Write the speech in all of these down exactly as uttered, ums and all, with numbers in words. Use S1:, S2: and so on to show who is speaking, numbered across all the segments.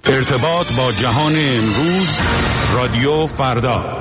S1: ارتباط با جهان امروز، رادیو فردا.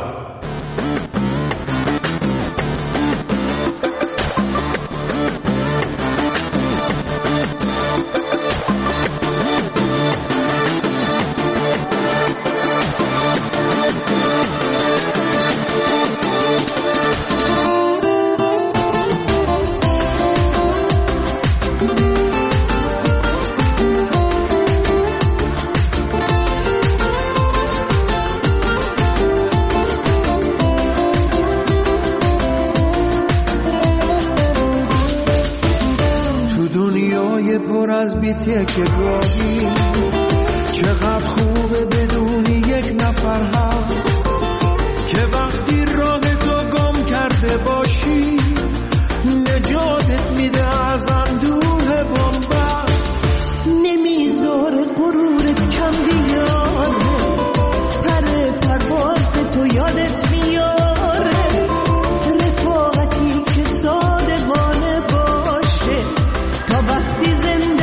S2: که گاهی چقدر خوبه بدونی یک نفر هست که وقتی راه تو گم کرده باشی نجاتت میده از اندوه بنبست، نمیذاره غرورت کم بیاره، پر پرواز تو یادت میاره، رفاقتی که صادقانه باشه تا وقتی زنده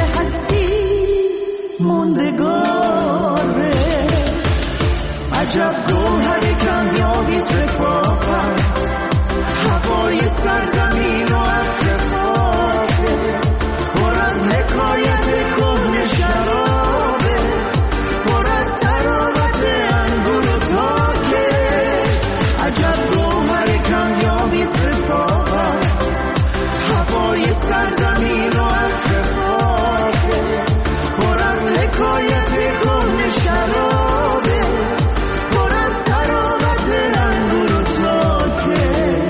S2: موندگاره. عجب گوهر کمیابیست رفاقت، هوای سرزمین و عطر خاکه، پر از حکایت کهنه شرابه، پر از تراوت انگور و تاکه. عجب گوهر کمیابیست رفاقت، هوای سرزمین و عطر خاکه، حکایت کهنه شرابه، پر از تراوت انگور و تاکه.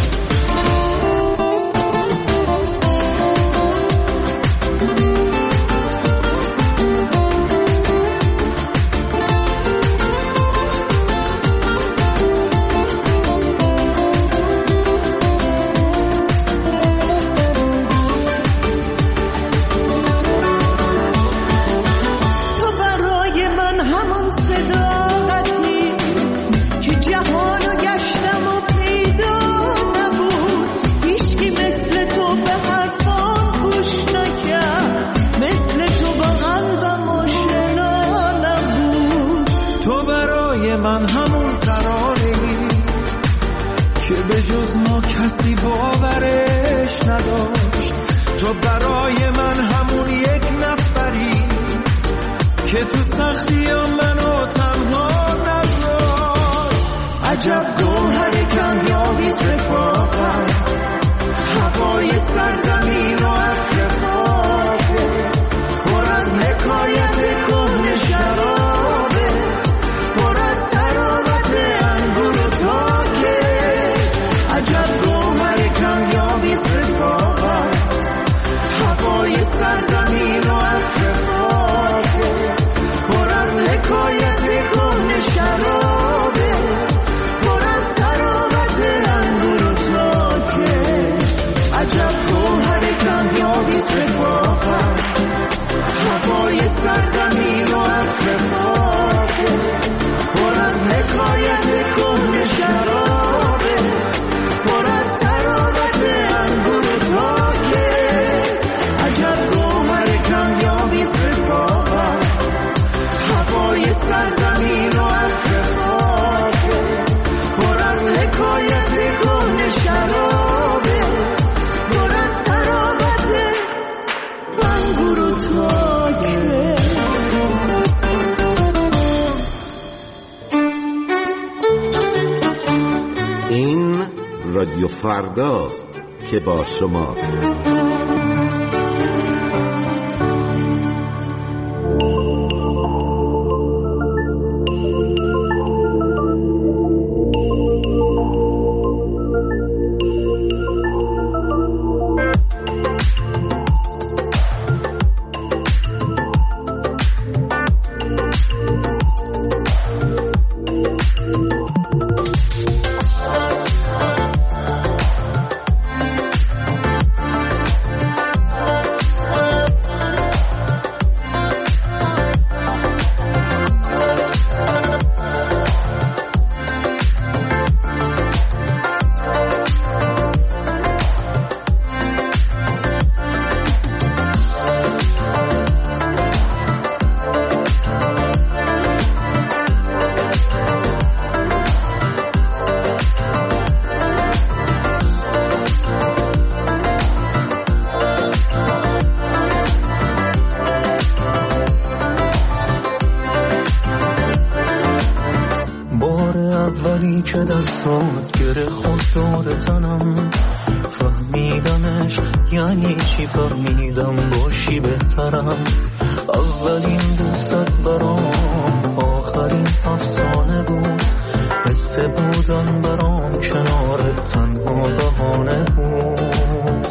S2: کسی باورش نداشت، تو برای من همون یک نفری که تو سختی ها منو تنها نذاشت. عجب گوهر کمیابیست رفاقت، هوای سرزمین و عطر خاکه، پر از حکایت کهنه شرابه، پر از تراوت انگور و تاکه. عجب گوهر کمیابیست رفاقت، هوای سرزمین و عطر خاکه، پر از حکایت کهنه شرابه، پر از تراوت انگور و تاکه. عجب گوهر کمیابیست رفاقت، هوای سرزمین و عطر خاکه، پر از حکایت کهنه شرابه، پر از تراوت انگور و تاکه. عجب گوهر کمیابیست رفاقت، هوای سرزمین و عطر خاکه، پر از حکایت کهنه شرابه، پر از تراوت انگور و تاکه.
S3: این رادیو فرداست که با شماست.
S4: اولی که دستات گره خود دور تنم، فهمیدمش یعنی چی، فهمیدم باشی بهترم. اولین دوستت برام آخرین افسانه بود، حس بودن برام کنارت تنها بهانه بود.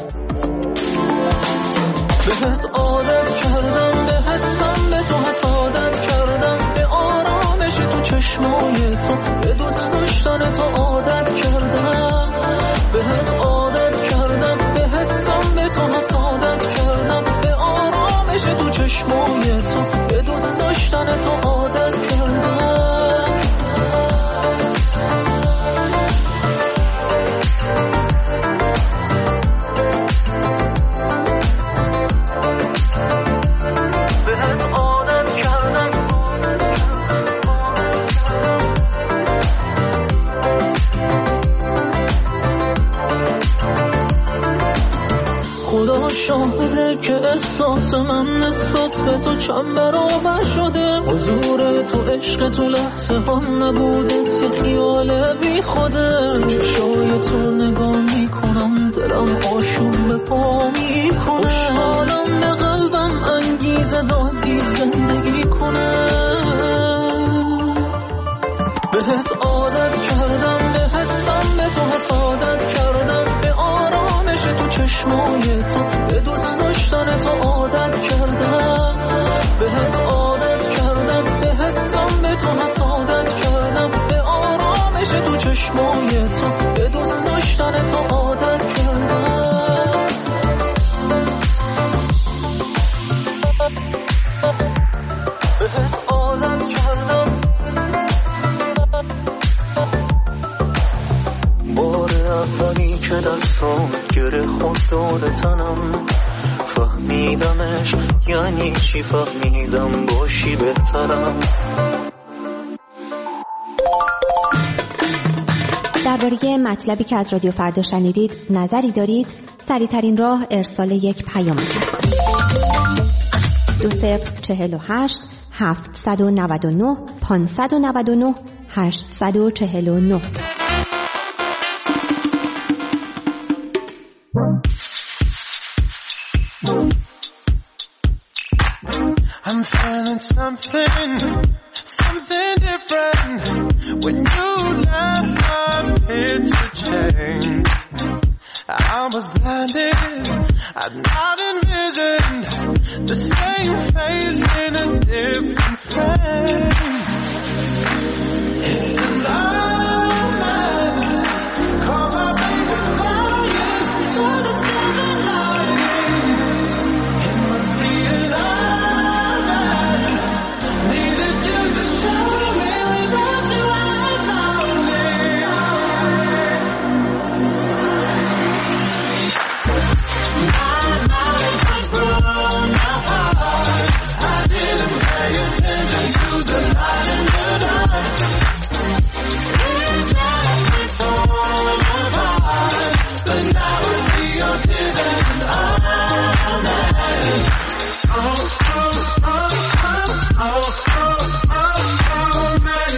S4: بهت عادت کردم، به حسم به تو حسادت کردم، به آرامش تو چشمای تو، به دوست داشتن تو عادت کردم. بهت عادت کردم، به حسم به تو حسادت کردم، به آرامش تو چشمای تو، به دوست داشتن تو عادت کردم. شاهده که احساس من نسبت به تو چند برابر شده، حضور تو عشق تو لحظه هم نبوده، یه خیال بی خوده. چشای تو نگاه میکنم دلم آشوب به پا میکنه، خوشحالم به قلبم انگیزه دادی زندگی کنه. بهت عادت کردم، به حسم به تو حسادت کردم، به آرامش تو چشمای تو، به دوست داشتن تو عادت کردم. بهت عادت کردم، به حسم به تو حسادت کردم، به آرامش تو چشمای تو، به دوست داشتن تو عادت کردم. بهت عادت کردم. بار اولی که دستام گره خود دور تنم، فهمیدمش یعنی چی، فهمیدم باشی بهترم.
S5: درباره مطلبی که از رادیو فردا شنیدید نظری دارید؟ سریع‌ترین راه ارسال یک پیام است. دو صفر چهل و هشت هفتصد و نود و نه پانصد و نود و نه هشتصد و چهل و نه.
S2: I'm feeling something, something different. When you left, I appeared to change. I was blinded, I'd not envisioned the same face in a different frame. It's an omen, call my baby crying for the seven lighting. It must be an omen, needed you to show me without you I'm lonely. My mind was blown apart, I didn't pay attention to the light in the dark. It left me torn apart, but now I see your tears as an omen. Oh, oh, oh, oh, oh, oh, oh, man.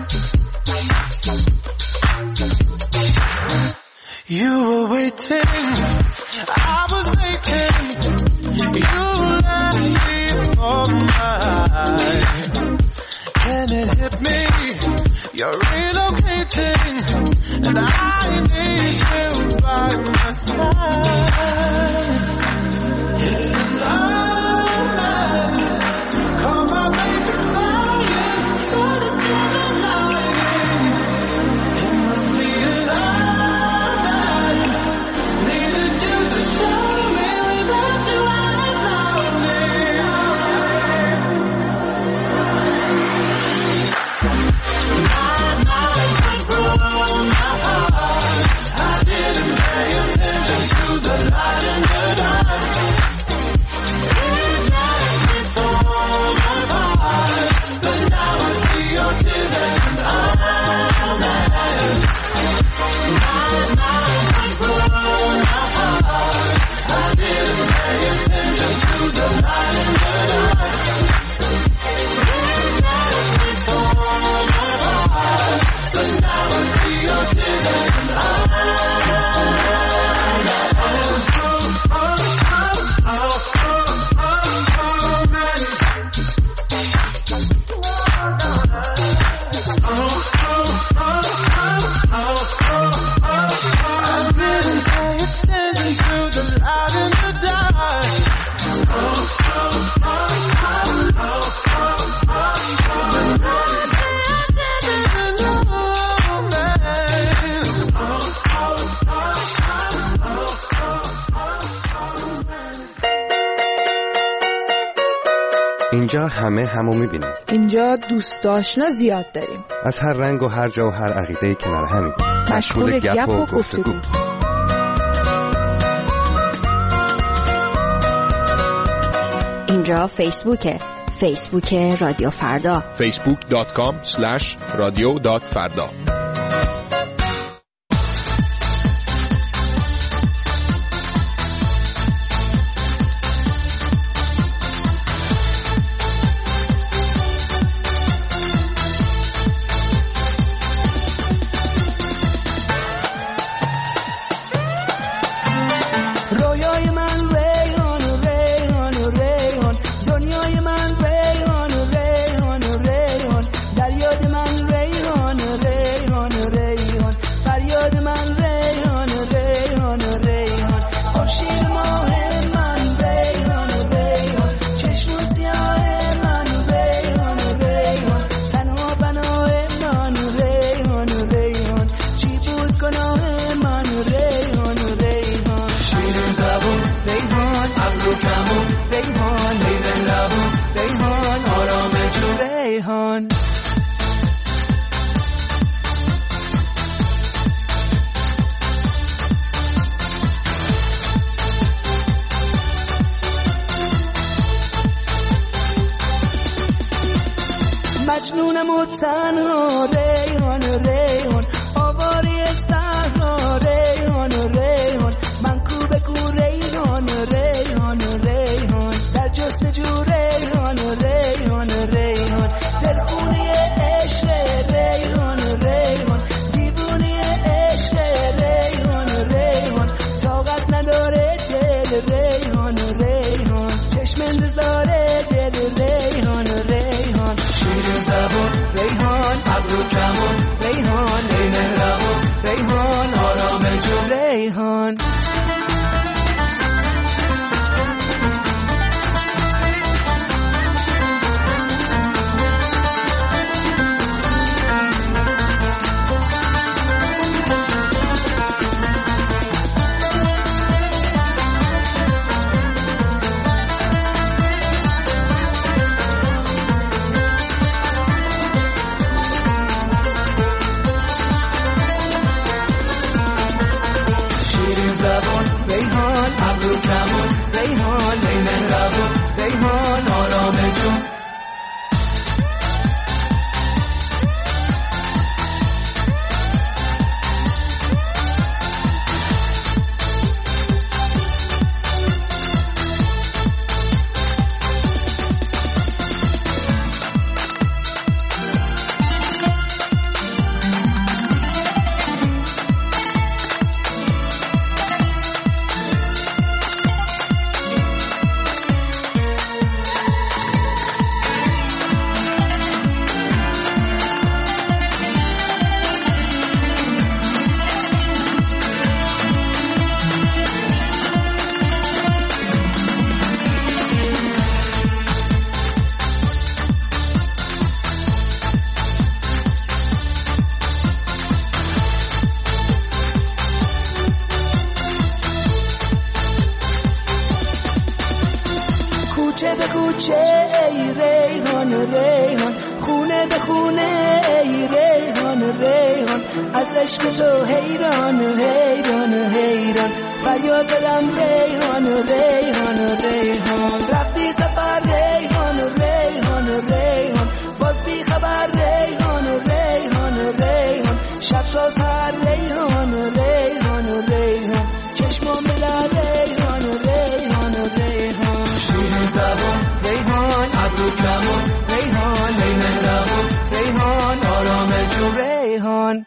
S2: You were waiting, I was waiting. You left me for mine. Then it hit me, you're relocating, and I need you by my side. It's an omen, call my baby crying for the seven lighting. It must be an omen, needed you to show me without you I'm lonely. My mind was blown apart, I didn't pay attention
S6: اینجا همه همو میبینیم.
S7: اینجا دوست آشنا زیاد داریم.
S6: از هر رنگ و هر جا و هر عقیده‌ای کنار همیم.
S7: مشغول گپ و گفتگو.
S5: اینجا فیسبوکه. فیسبوک رادیو فردا.
S8: فیسبوک دات کام اسلش رادیو دات فردا.
S4: مجنونم و تنها ریحان ریحان آواری صحرا ریحان ریحان من کو به کو ریحان ریحان ریحان در جستجو ریحان ریحان ریحان دلخونی عشق ریحان ریحان دیوونی عشق ریحان ریحان طاقت نداره دل ریحان ریحان چشم انتظاره دل ریحان ریحان شیر زبون ریحان ابرو کمون ریحان ای مهربون ریحان آرام جون ریحان کوچه به کوچه ای ریحان ریحان خونه به خونه ای ریحان ریحان از عشق تو حیران حیران حیران فریاد زدم ریحان ریحان ریحان رفتی سفر ریحان ریحان ریحان باز بی خبر ریحان ریحان ریحان شب تا سحر ریحان ریحان ریحان چشمام به در ریحان ریحان ریحان شیرین زبان ریحان ابرو کمون ریحان ای مهربون ریحان آرام جون ریحان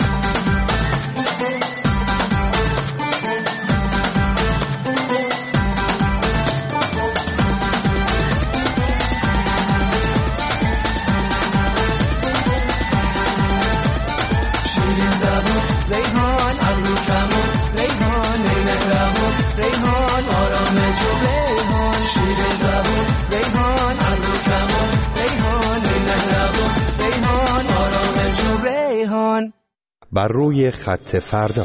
S4: شیرین زبان ریحان ابرو کمون ریحان ای مهربون ریحان آرام جون ریحان شیرین زبان ریحان ابرو کمون ریحان ای مهربون ریحان آرام جون ریحان.
S6: بر روی خط فردا.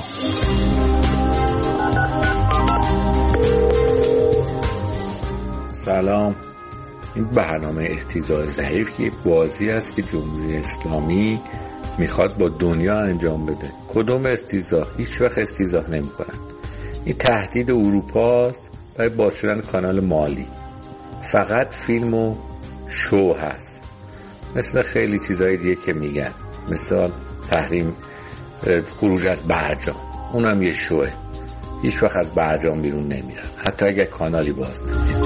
S9: سلام، این برنامه استیضاح ضعیف که بازی است که جمهوری اسلامی میخواد با دنیا انجام بده. کدوم استیضاح؟ هیچ وقت استیضاح نمیکنن. این تهدید اروپا است برای باز شدن کانال مالی. فقط فیلم و شو هست، مثل خیلی چیزهای دیگه که میگن، مثال تحریم خروج از برجام، اونم یه شوه. هیچ وقت از برجام بیرون نمیرن، حتی اگه کانالی باز نمیشه.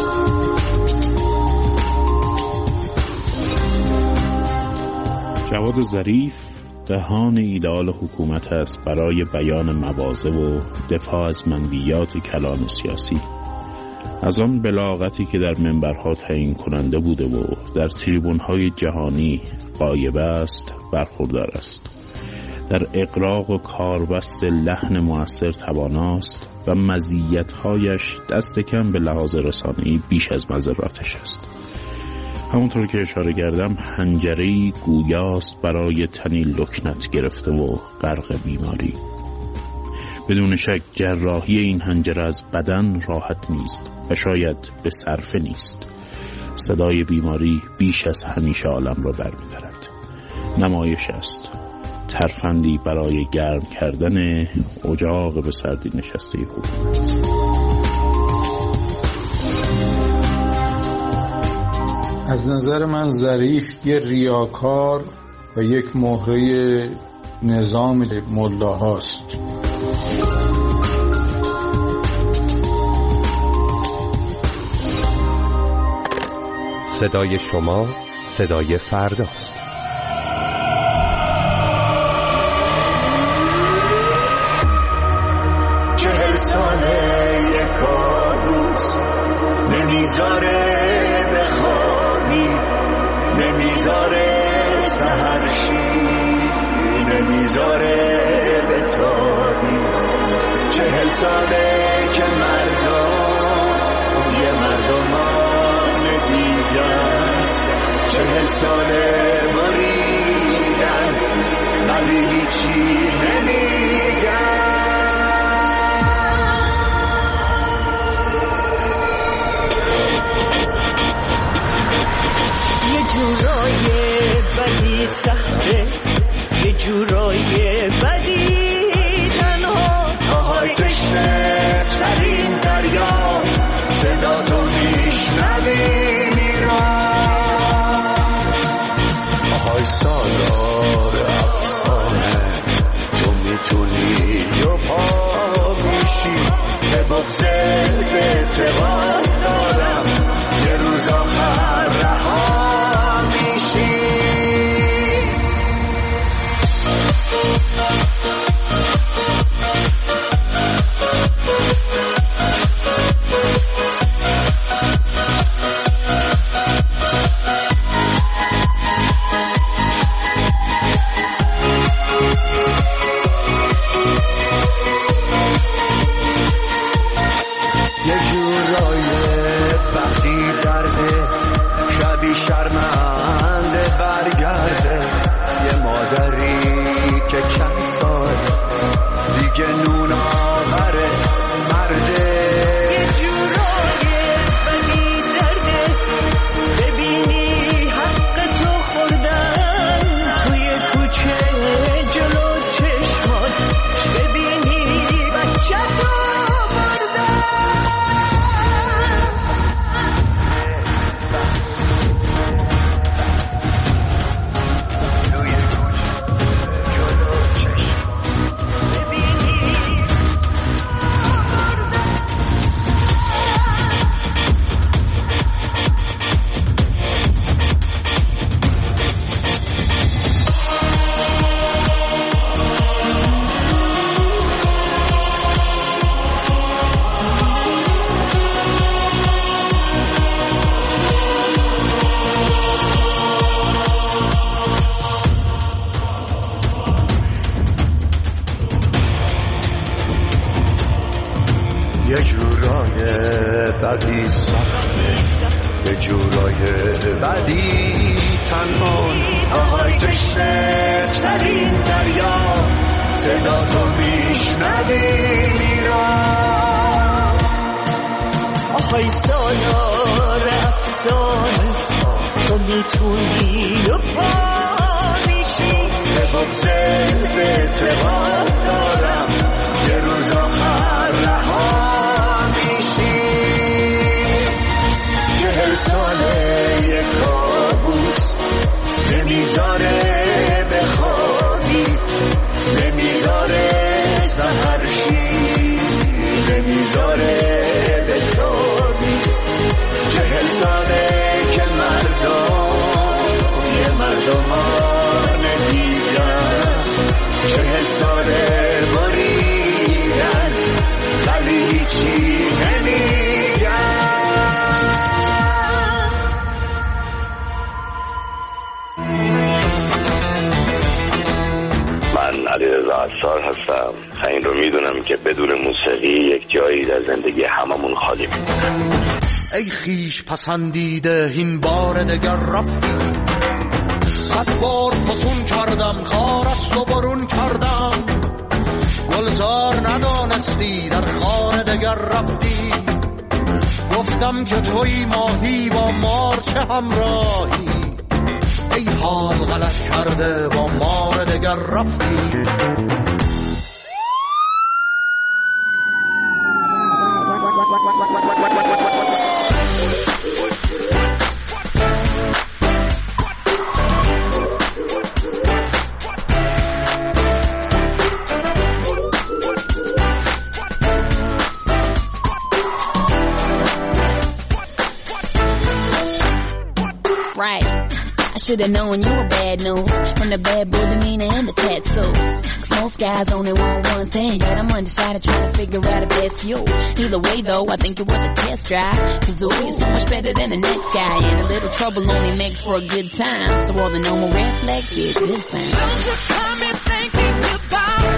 S1: جواد ظریف دهان ایدئال حکومت است برای بیان مواضع و دفاع از منویات کلان سیاسی. از آن بلاغتی که در منبرها تعیین کننده بوده و در تریبون‌های جهانی غایب است برخوردار است. در اقراق و کاربست لحن مؤثر تواناست و مزیت‌هایش دست کم به لحاظ رسانه‌ای بیش از مضراتش است. همونطور که اشاره کردم، حنجره‌ای گویاست برای تنی لکنت گرفته و غرق بیماری. بدون شک جراحی این حنجره از بدن راحت نیست و شاید به صرفه نیست. صدای بیماری بیش از همیشه عالم را برمی‌دارد. نمایش است، ترفندی برای گرم کردن اجاق به سردی نشسته حکومت.
S10: از نظر من ظریف یه ریاکار و یک مهره نظام ملاهاست.
S6: صدای شما صدای فرداست.
S2: چهل ساله یک کابوس نمیذاره بخوابی، نمیذاره سحرشی، نمیذاره بتابی. چهل ساله که مردم یه مردمان دیگر، چهل ساله بریدن ولی هیچی نمیگن.
S11: یه جورای بدی سخته، یه جورای بدی تنها،
S2: آهای تشنه ترین دریا، صدا تو میشنوی میران. آهای سالار افسانه، تو میتونی و پا میشی، به بغضت به اعتقاد دارم یه روز آخر رها میشی. یه جورای بدی سخته، یه جورای بدی تنها، آهای تشنه ترین دریا، صدا تو میشنوی میران.
S11: آهای سالار افسانه، میتونی و پا میشی. به بغضت به اعتقاد دارم یه روز آخر رها میشی. چهل ساله یه کابوس نمیذاره بخوابی، نمیذاره سهرشی، نمیذاره بتابی. چهل ساله که مردم یه مردمان دیگر، چهل ساله بریدن ولی هیچی نمیگن.
S12: من علیرضا عصار هستم. این رو میدونم که بدون موسیقی یک جایی در زندگی هممون خالی میمونه.
S13: ای خیش پسندیده این بار دگر رفتی، صد بار فسون کردم خارست و برون کردم، گلزار ندانستی در خانه دگر رفتی. گفتم که توی ماهی با مار چه همراهی، ای حال غلط کرده با مار دگر رفتی.
S14: Should've known you were bad news from the bad boy demeanor and the tattoos. Cause most guys only want one thing, but I'm undecided trying to figure out if that's you. Either way though, I think it was a test drive. Cause ooh, you're so much better than the next guy, and a little trouble only makes for a good time. So all the normal red flags get good signs.
S2: Don't you come and thinking goodbye.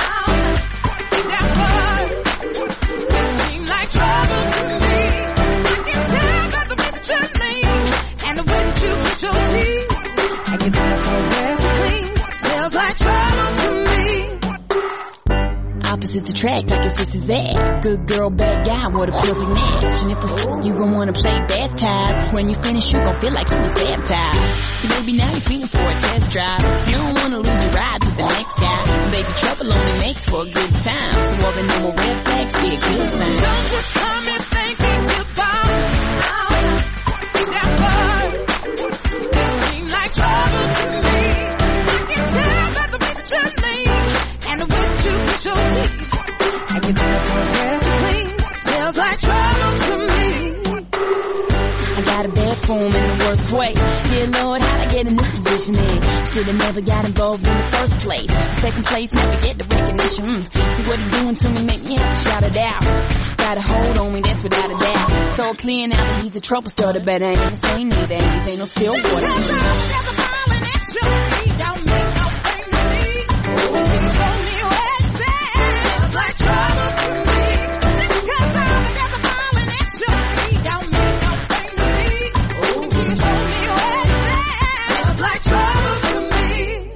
S2: Never. You seem like trouble to me. I can tell by the way that you lean and the way that you push your teeth. I can tell your dress clean, smells like trouble to me.
S14: Opposites attract like your sister's there. Good girl, bad guy, what a perfect match. And if a fool, you gon' wanna play baptized. Cause when you finish, you gon' feel like you was baptized. So baby, now you're feeling for a test drive. So you don't wanna lose your ride to the next guy. Baby, trouble only makes for a good time. So all the normal red flags be a good sign.
S2: Don't you come and thinking goodbye. Never. You seem like trouble to me. I can tell by the way that you lean and the way that you push your teeth. I can tell your dress clean, smells like trouble to me.
S14: I got a bad form in the worst way. Dear Lord, how'd I get in this position then? Should've never got involved in the first place. Second place, never get the recognition. Mm. See what he's doing to me, make me have to shout it out. Got a hold on me, that's without a doubt. So clear now that he's a trouble starter, but I ain't the same neither. Ain't ain't no still water.
S2: Because I'm never falling extra. He don't mean no thing to me. Please show me where it stands like trouble to me. Just because I'm never falling extra. He don't mean no thing to me. Please show me where it stands like trouble to me.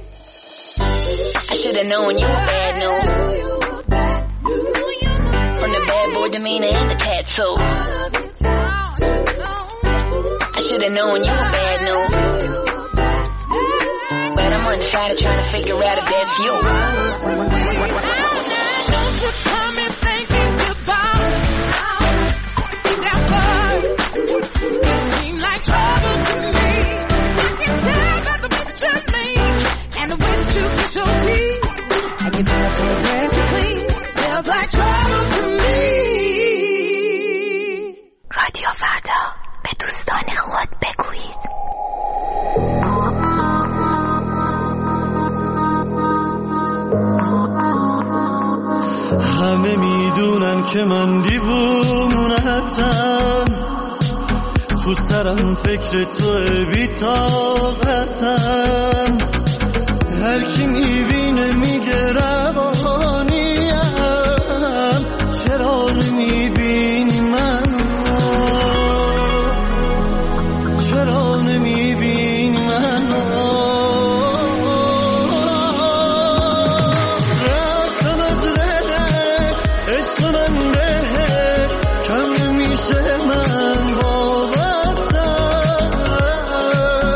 S14: I should've known you were bad news from the bad boy demeanor and the tattoos. I should've known you were bad news, but I'm undecided trying to figure out if that's you.
S2: Don't you come and thinking goodbye. Never. You seem like trouble to me. I can tell by the way that you lean and the way that you push your teeth. I can tell your dress clean, smells like trouble to me.
S5: رادیو فردا، به دوستان خود بگویید.
S11: همه میدونن که من دیوونتم، تو سرم فکر تو بی‌طاقتم. هر کی میبینه میگه روانیم، چرا نمیبینی منو؟ چرا نمیبینی منو؟ رفتم از دلت، عشق من بهت کم نمیشه، من وابستم.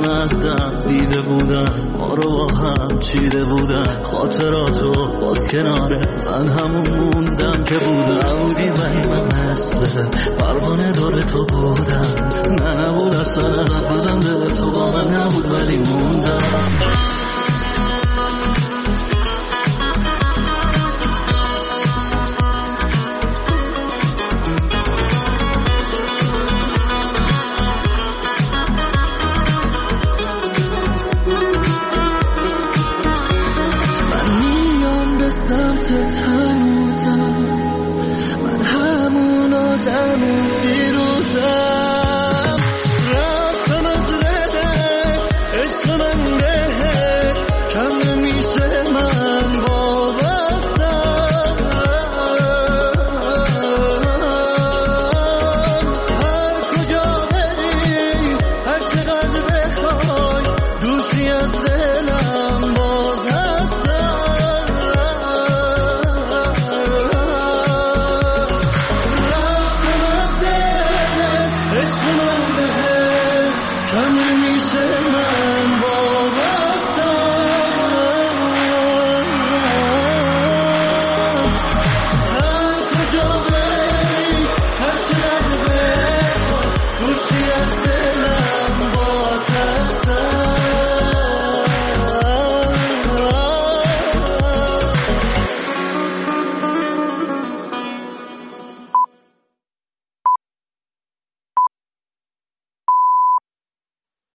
S11: ازم دیده بودن، ما رو با هم چیده بودن، خاطراتو باز کناره من همون موندم که بودم. نبودی ولی من مثل پروانه داره تو بودم، نه نبود اصلا ازت بدم دل تو با من نبود ولی موندم. Come